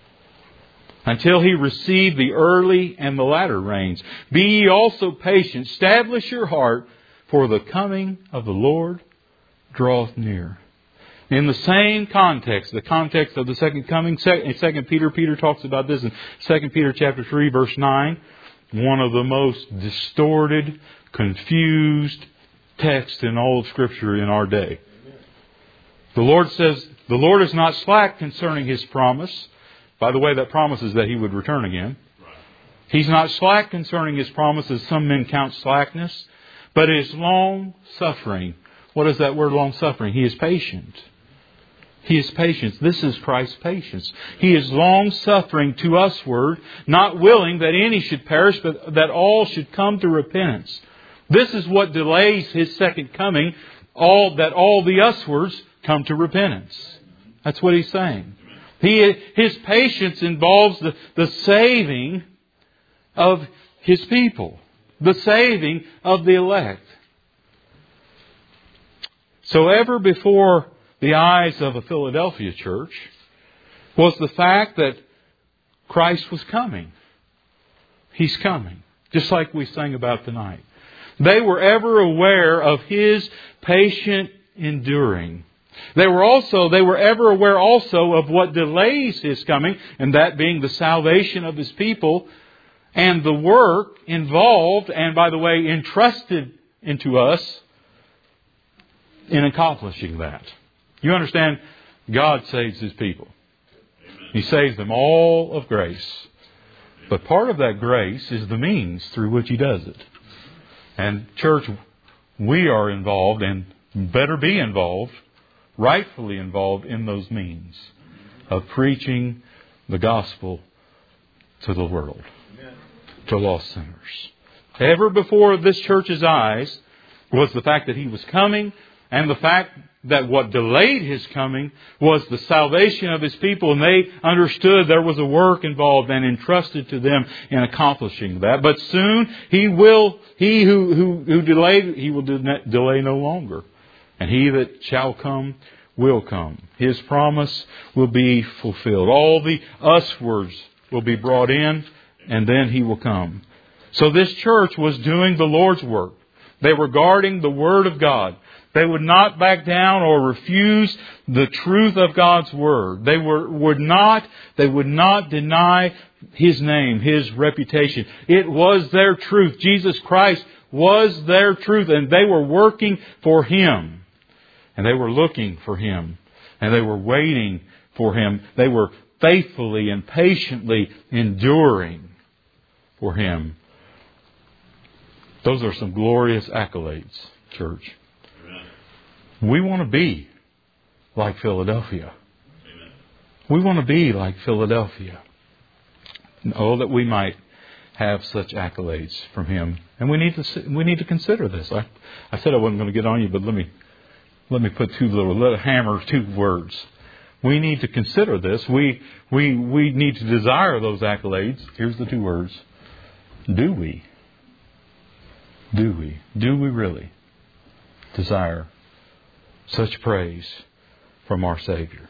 until he receive the early and the latter rains. Be ye also patient. Establish your heart, for the coming of the Lord draweth near. In the same context, the context of the second coming, in Second Peter, Peter talks about this in Second Peter chapter three, verse nine. One of the most distorted, confused texts in all of Scripture in our day. The Lord says, the Lord is not slack concerning His promise. By the way, that promise is that He would return again. He's not slack concerning His promise, as some men count slackness, but is long suffering. What is that word long suffering? He is patient. He is patient. This is Christ's patience. He is long suffering to usward, not willing that any should perish, but that all should come to repentance. This is what delays His second coming, all that all the uswards come to repentance. That's what He's saying. He, His patience involves the, the saving of His people, the saving of the elect. So ever before the eyes of a Philadelphia church was the fact that Christ was coming. He's coming. Just like we sang about tonight. They were ever aware of His patient enduring. They were also, they were ever aware also of what delays His coming, and that being the salvation of His people and the work involved, and by the way, entrusted into us in accomplishing that. You understand? God saves His people. He saves them all of grace. But part of that grace is the means through which He does it. And church, we are involved and better be involved, rightfully involved in those means of preaching the gospel to the world, to lost sinners. Ever before this church's eyes was the fact that He was coming, and the fact that what delayed His coming was the salvation of His people. And they understood there was a work involved and entrusted to them in accomplishing that. But soon He will, He who, who, who delayed, He will delay no longer. And He that shall come will come. His promise will be fulfilled. All the uswards will be brought in, and then He will come. So this church was doing the Lord's work. They were guarding the Word of God. They would not back down or refuse the truth of God's Word. They were, would not, they would not deny His name, His reputation. It was their truth. Jesus Christ was their truth, and they were working for Him. And they were looking for Him. And they were waiting for Him. They were faithfully and patiently enduring for Him. Those are some glorious accolades, church. We want to be like Philadelphia. Amen. We want to be like Philadelphia. Oh, that we might have such accolades from Him. And we need to we need to consider this. I, I said I wasn't going to get on you, but let me let me put two little, little hammer two words. we need to consider this. We, we, we need to desire those accolades. Here's the two words. Do we? Do we? Do we really desire such praise from our Savior?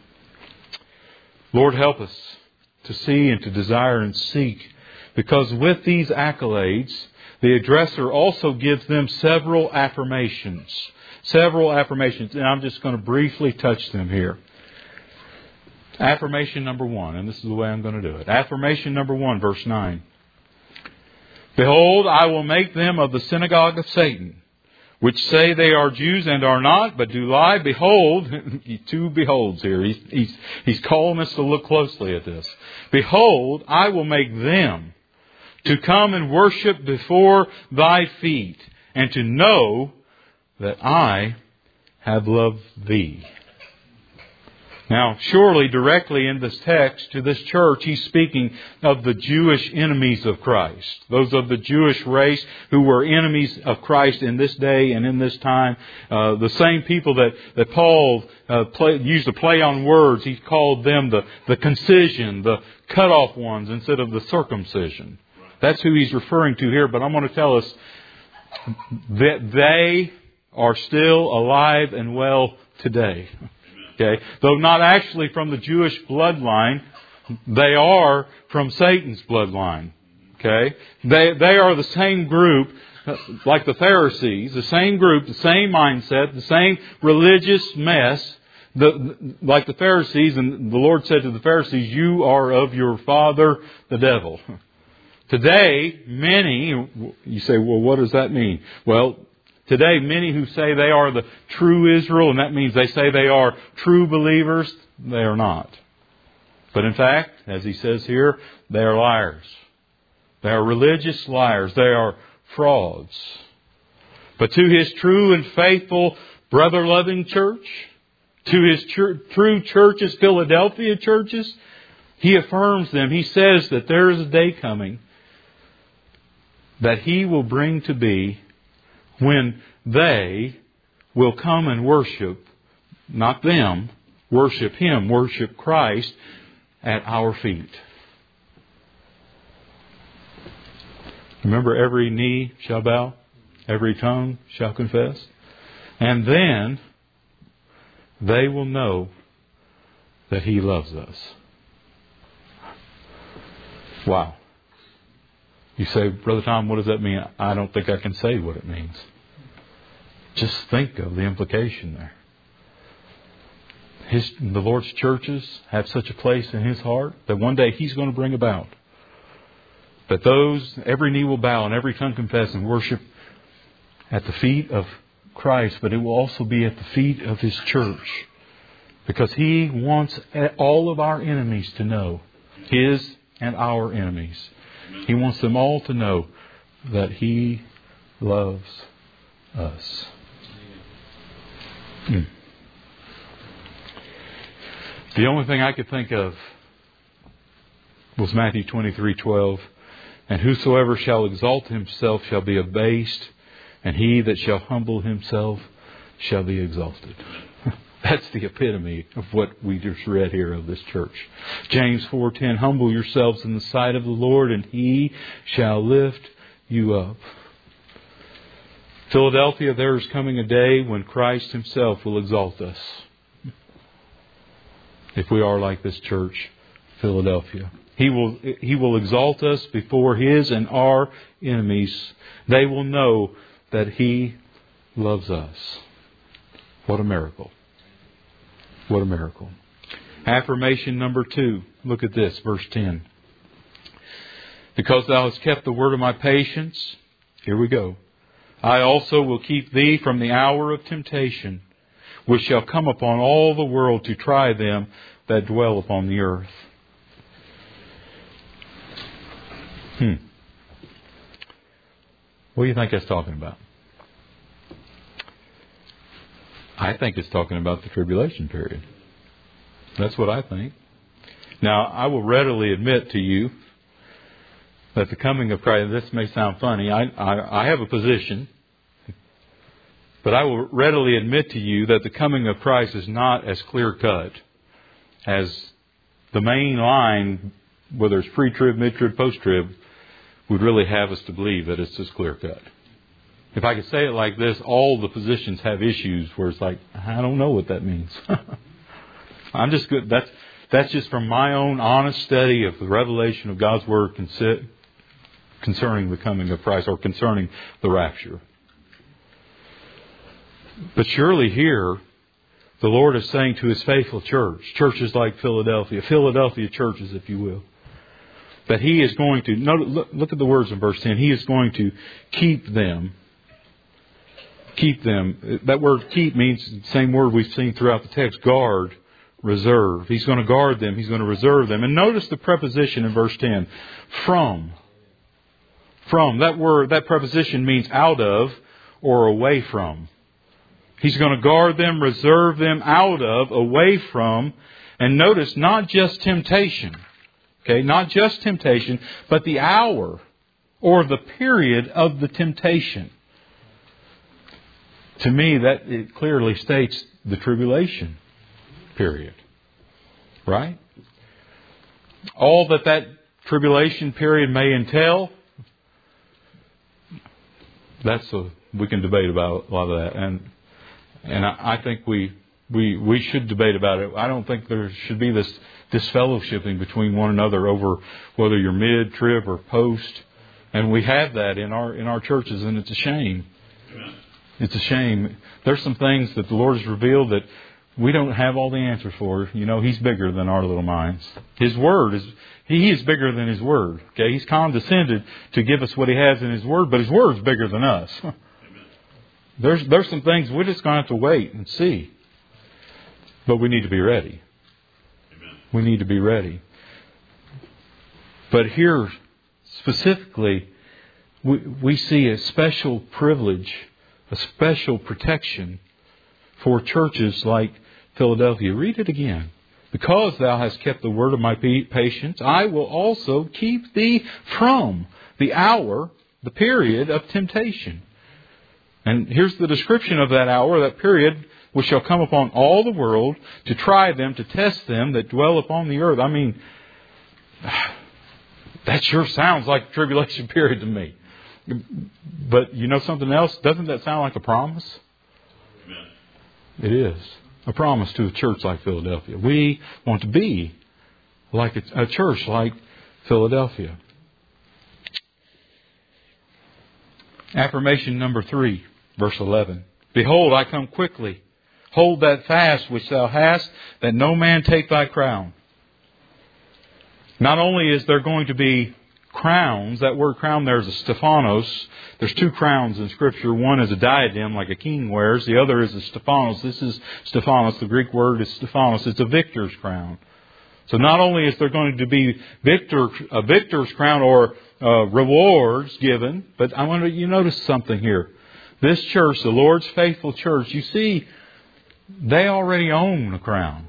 Lord, help us to see and to desire and seek, because with these accolades, the addresser also gives them several affirmations. Several affirmations, and I'm just going to briefly touch them here. Affirmation number one, and this is the way I'm going to do it. Affirmation number one, verse nine. Behold, I will make them of the synagogue of Satan, which say they are Jews and are not, but do lie. Behold, two beholds here. He's, he's, he's calling us to look closely at this. Behold, I will make them to come and worship before thy feet, and to know that I have loved thee. Now, surely directly in this text to this church, he's speaking of the Jewish enemies of Christ. Those of the Jewish race who were enemies of Christ in this day and in this time. Uh, the same people that, that Paul uh, play, used to play on words, he called them the, the concision, the cut off ones instead of the circumcision. That's who he's referring to here. But I'm going to tell us that they are still alive and well today. Okay, though not actually from the Jewish bloodline, they are from Satan's bloodline. Okay, they they are the same group, like the Pharisees, the same group, the same mindset, the same religious mess, the, like the Pharisees. And the Lord said to the Pharisees, "You are of your father, the devil." Today, many, you say, well, what does that mean? Well, today, many who say they are the true Israel, and that means they say they are true believers, they are not. But in fact, as he says here, they are liars. They are religious liars. They are frauds. But to His true and faithful, brother-loving church, to His tr- true churches, Philadelphia churches, He affirms them. He says that there is a day coming that He will bring to be when they will come and worship, not them, worship Him, worship Christ at our feet. Remember, every knee shall bow, every tongue shall confess. And then they will know that He loves us. Wow. You say, Brother Tom, what does that mean? I don't think I can say what it means. Just think of the implication there. His, the Lord's churches have such a place in His heart that one day He's going to bring about. That those, every knee will bow and every tongue confess and worship at the feet of Christ, but it will also be at the feet of His church. Because He wants all of our enemies to know, His and our enemies. He wants them all to know that He loves us. Hmm. The only thing I could think of was Matthew twenty-three twelve. And whosoever shall exalt himself shall be abased, and he that shall humble himself shall be exalted. That's the epitome of what we just read here of this church. James four ten, humble yourselves in the sight of the Lord, and He shall lift you up. Philadelphia, there is coming a day when Christ Himself will exalt us. If we are like this church, Philadelphia. He will, He will exalt us before His and our enemies. They will know that He loves us. What a miracle. What a miracle. Affirmation number two. Look at this, verse ten. Because thou hast kept the word of my patience, here we go, I also will keep thee from the hour of temptation, which shall come upon all the world to try them that dwell upon the earth. Hmm. What do you think that's talking about? I think it's talking about the tribulation period. That's what I think. Now, I will readily admit to you that the coming of Christ, this may sound funny, I, I, I have a position, but I will readily admit to you that the coming of Christ is not as clear-cut as the main line, whether it's pre-trib, mid-trib, post-trib, would really have us to believe that it's just clear-cut. If I could say it like this, all the positions have issues where it's like, I don't know what that means. I'm just good. That's that's just from my own honest study of the revelation of God's Word concerning the coming of Christ, or concerning the rapture. But surely here, the Lord is saying to His faithful church, churches like Philadelphia, Philadelphia churches, if you will, that He is going to, look, look at the words in verse ten, He is going to keep them. Keep them. That word keep means the same word we've seen throughout the text, guard, reserve. He's going to guard them. He's going to reserve them. And notice the preposition in verse ten, from. From. That word, that preposition means out of or away from. He's going to guard them, reserve them out of, away from. And notice, not just temptation. Okay, not just temptation, but the hour or the period of the temptation. To me, that it clearly states the tribulation period. Right? All that that tribulation period may entail, that's a, we can debate about a lot of that. And and I, I think we, we we should debate about it. I don't think there should be this disfellowshipping between one another over whether you're mid, trib, or post. And we have that in our in our churches, and it's a shame. It's a shame. There's some things that the Lord has revealed that we don't have all the answers for. You know, He's bigger than our little minds. His Word is, He is bigger than His Word. Okay, He's condescended to give us what He has in His Word, but His Word is bigger than us. There's there's some things we're just going to have to wait and see. But we need to be ready. Amen. We need to be ready. But here, specifically, we, we see a special privilege, a special protection for churches like Philadelphia. Read it again. Because thou hast kept the word of my patience, I will also keep thee from the hour, the period of temptation. And here's the description of that hour, that period, which shall come upon all the world to try them, to test them that dwell upon the earth. I mean, that sure sounds like a tribulation period to me. But you know something else? Doesn't that sound like a promise? Amen. It is. A promise to a church like Philadelphia. We want to be like a, a church like Philadelphia. Affirmation number three, verse eleven. Behold, I come quickly. Hold that fast which thou hast, that no man take thy crown. Not only is there going to be crowns, that word crown there is a Stephanos. There's two crowns in Scripture. One is a diadem like a king wears. The other is a Stephanos. This is Stephanos. The Greek word is Stephanos. It's a victor's crown. So not only is there going to be victor, a victor's crown or uh, rewards given, but I want to, you notice something here. This church, the Lord's faithful church, you see, they already own a crown.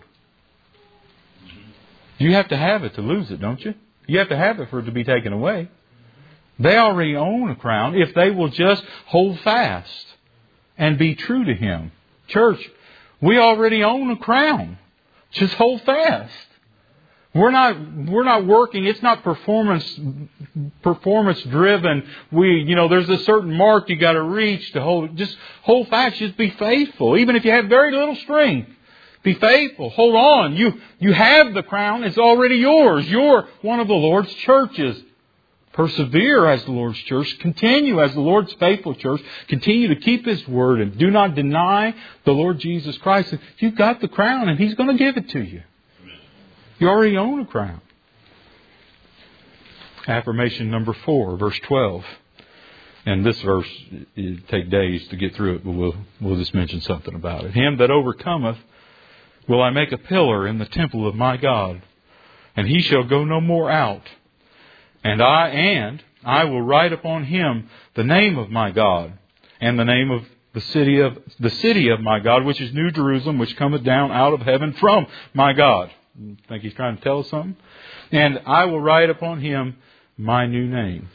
You have to have it to lose it, don't you? You have to have it for it to be taken away. They already own a crown if they will just hold fast and be true to Him. Church, we already own a crown. Just hold fast. We're not we're not working. It's not performance performance driven. We you know there's a certain mark you got to reach to hold. Just hold fast. Just be faithful, even if you have very little strength. Be faithful. Hold on. You you have the crown. It's already yours. You're one of the Lord's churches. Persevere as the Lord's church. Continue as the Lord's faithful church. Continue to keep His word and do not deny the Lord Jesus Christ. You've got the crown and He's going to give it to you. You already own a crown. Affirmation number four, verse twelve. And this verse, it'd take days to get through it, but we'll, we'll just mention something about it. Him that overcometh will I make a pillar in the temple of my God, and he shall go no more out. And I and I will write upon him the name of my God, and the name of the city of the city of my God, which is New Jerusalem, which cometh down out of heaven from my God. You think he's trying to tell us something? And I will write upon him my new name.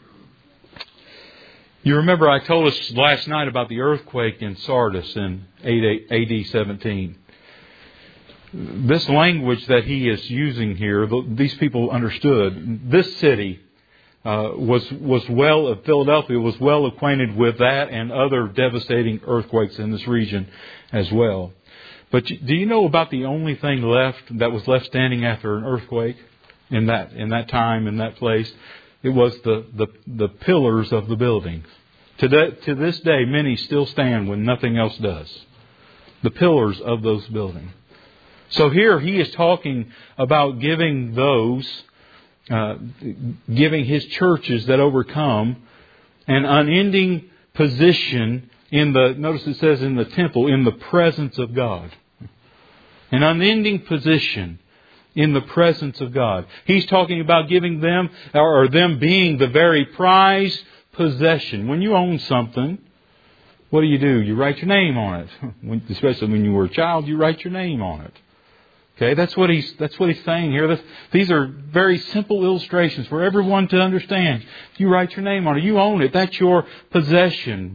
You remember I told us last night about the earthquake in Sardis in A D seventeen. this language that he is using here, these people understood. This city uh, was was well, Philadelphia was well acquainted with that and other devastating earthquakes in this region as well. But do you know about the only thing left that was left standing after an earthquake in that in that time, in that place? It was the, the, the pillars of the buildings. To, de, to this day, many still stand when nothing else does. The pillars of those buildings. So here he is talking about giving those, uh, giving his churches that overcome an unending position in the, notice it says in the temple, in the presence of God. An unending position in the presence of God. He's talking about giving them, or them being the very prized possession. When you own something, what do you do? You write your name on it. Especially when you were a child, you write your name on it. Okay, that's what he's that's what he's saying here. This, these are very simple illustrations for everyone to understand. If you write your name on it, you own it. That's your possession.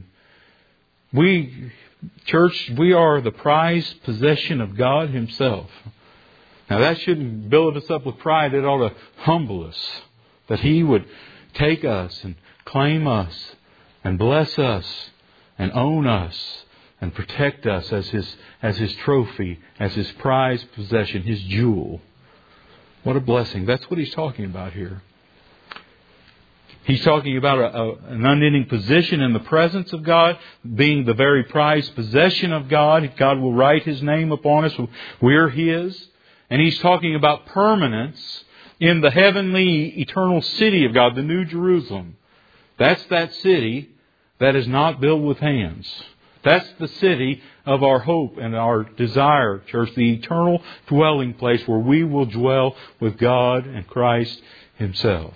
We, church, we are the prized possession of God Himself. Now that shouldn't build us up with pride. It ought to humble us. That He would take us and claim us and bless us and own us and protect us as His as His trophy, as His prized possession, His jewel. What a blessing. That's what He's talking about here. He's talking about a, a, an unending position in the presence of God, being the very prized possession of God. God will write His name upon us. We're His. And He's talking about permanence in the heavenly, eternal city of God, the New Jerusalem. That's that city that is not built with hands. That's the city of our hope and our desire, church, the eternal dwelling place where we will dwell with God and Christ Himself.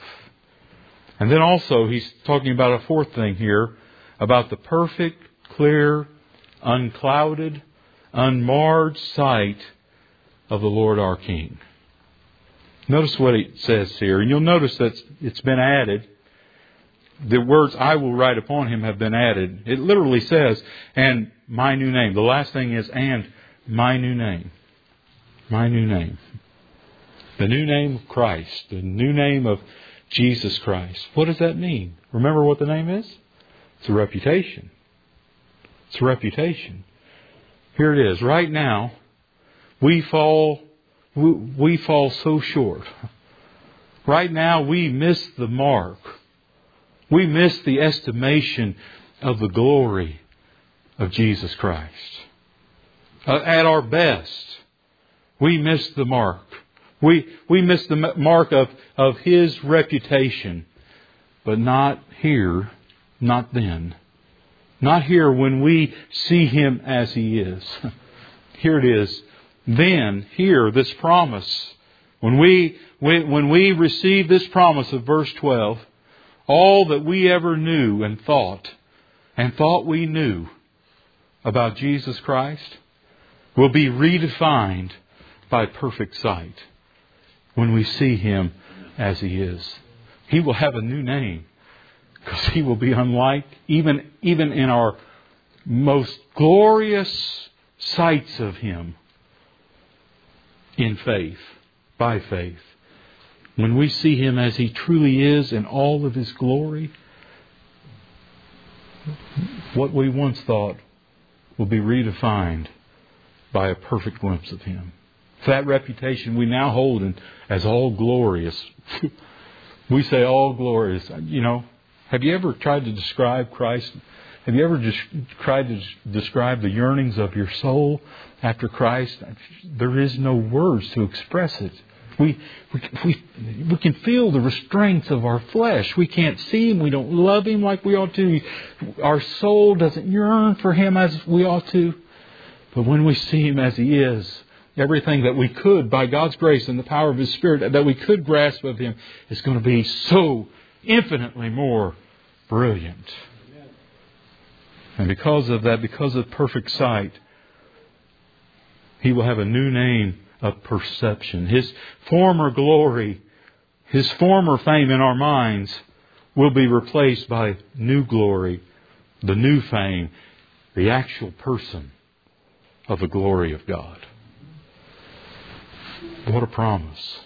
And then also He's talking about a fourth thing here, about the perfect, clear, unclouded, unmarred sight of the Lord our King. Notice what it says here. And you'll notice that it's been added. The words, I will write upon him, have been added. It literally says, and my new name. The last thing is, and my new name. My new name. The new name of Christ. The new name of Jesus Christ. What does that mean? Remember what the name is? It's a reputation. It's a reputation. Here it is. Right now, we fall, we, we fall so short. Right now, we miss the mark. We miss the estimation of the glory of Jesus Christ. Uh, at our best, we miss the mark. We we miss the mark of, of His reputation. But not here, not then. Not here when we see Him as He is. Here it is. Then, here, this promise. When we, when we receive this promise of verse twelve, all that we ever knew and thought, and thought we knew about Jesus Christ will be redefined by perfect sight when we see Him as He is. He will have a new name because He will be unlike, even, even in our most glorious sights of Him, in faith, by faith. When we see Him as He truly is in all of His glory, what we once thought will be redefined by a perfect glimpse of Him. That reputation we now hold in, as all glorious. We say all glorious. You know, have you ever tried to describe Christ? Have you ever just tried to describe the yearnings of your soul after Christ? There is no words to express it. We, we, we, we can feel the restraints of our flesh. We can't see Him. We don't love Him like we ought to. Our soul doesn't yearn for Him as we ought to. But when we see Him as He is, everything that we could, by God's grace and the power of His Spirit, that we could grasp of Him is going to be so infinitely more brilliant. And because of that, because of perfect sight, He will have a new name of perception. His former glory, His former fame in our minds will be replaced by new glory, the new fame, the actual person of the glory of God. What a promise.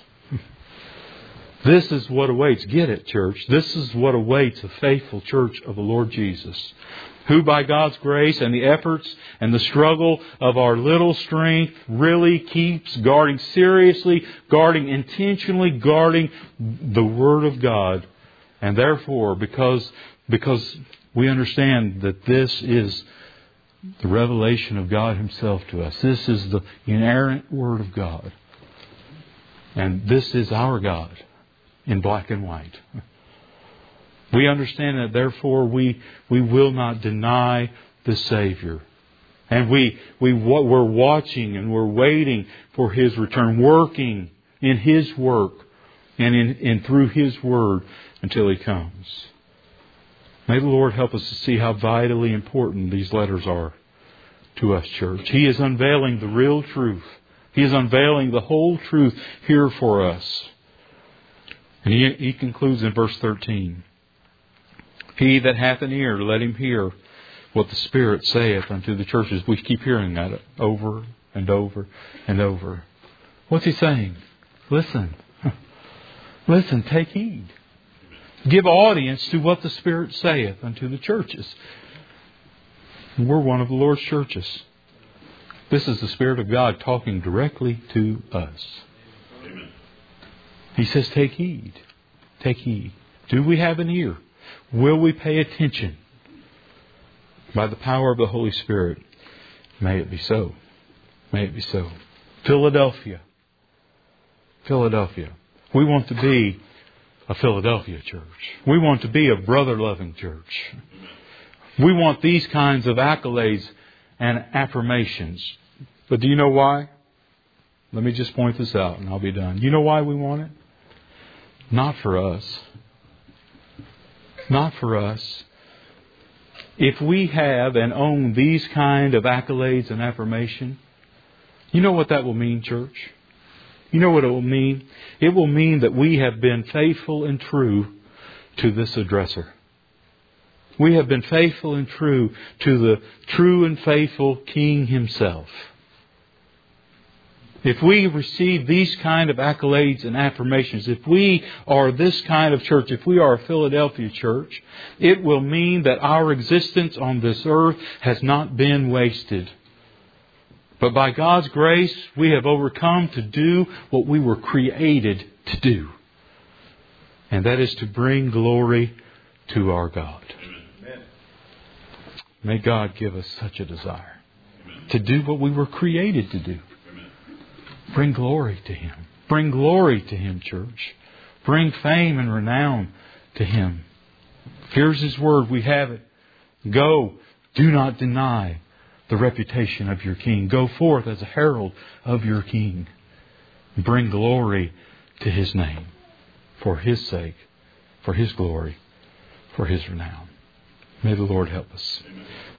This is what awaits. Get it, church. This is what awaits a faithful church of the Lord Jesus, who by God's grace and the efforts and the struggle of our little strength really keeps guarding seriously, guarding intentionally, guarding the Word of God. And therefore, because, because we understand that this is the revelation of God Himself to us. This is the inerrant Word of God. And this is our God in black and white. We understand that, therefore, we we will not deny the Savior. And we, we, we're watching and we're waiting for His return, working in His work and in and through His Word until He comes. May the Lord help us to see how vitally important these letters are to us, church. He is unveiling the real truth. He is unveiling the whole truth here for us. And he, he concludes in verse thirteen. He that hath an ear, let him hear what the Spirit saith unto the churches. We keep hearing that over and over and over. What's He saying? Listen. Listen, take heed. Give audience to what the Spirit saith unto the churches. We're one of the Lord's churches. This is the Spirit of God talking directly to us. Amen. He says, take heed. Take heed. Do we have an ear? Will we pay attention? By the power of the Holy Spirit. May it be so. May it be so. Philadelphia. Philadelphia. We want to be a Philadelphia church. We want to be a brother-loving church. We want these kinds of accolades and affirmations. But do you know why? Let me just point this out and I'll be done. You know why we want it? Not for us. Not for us. If we have and own these kind of accolades and affirmation, you know what that will mean, church? You know what it will mean? It will mean that we have been faithful and true to this addresser. We have been faithful and true to the true and faithful King Himself. If we receive these kind of accolades and affirmations, if we are this kind of church, if we are a Philadelphia church, it will mean that our existence on this earth has not been wasted. But by God's grace, we have overcome to do what we were created to do. And that is to bring glory to our God. Amen. May God give us such a desire to do what we were created to do. Bring glory to Him. Bring glory to Him, church. Bring fame and renown to Him. Here's His word. We have it. Go. Do not deny the reputation of your King. Go forth as a herald of your King. Bring glory to His name. For His sake. For His glory. For His renown. May the Lord help us. Amen.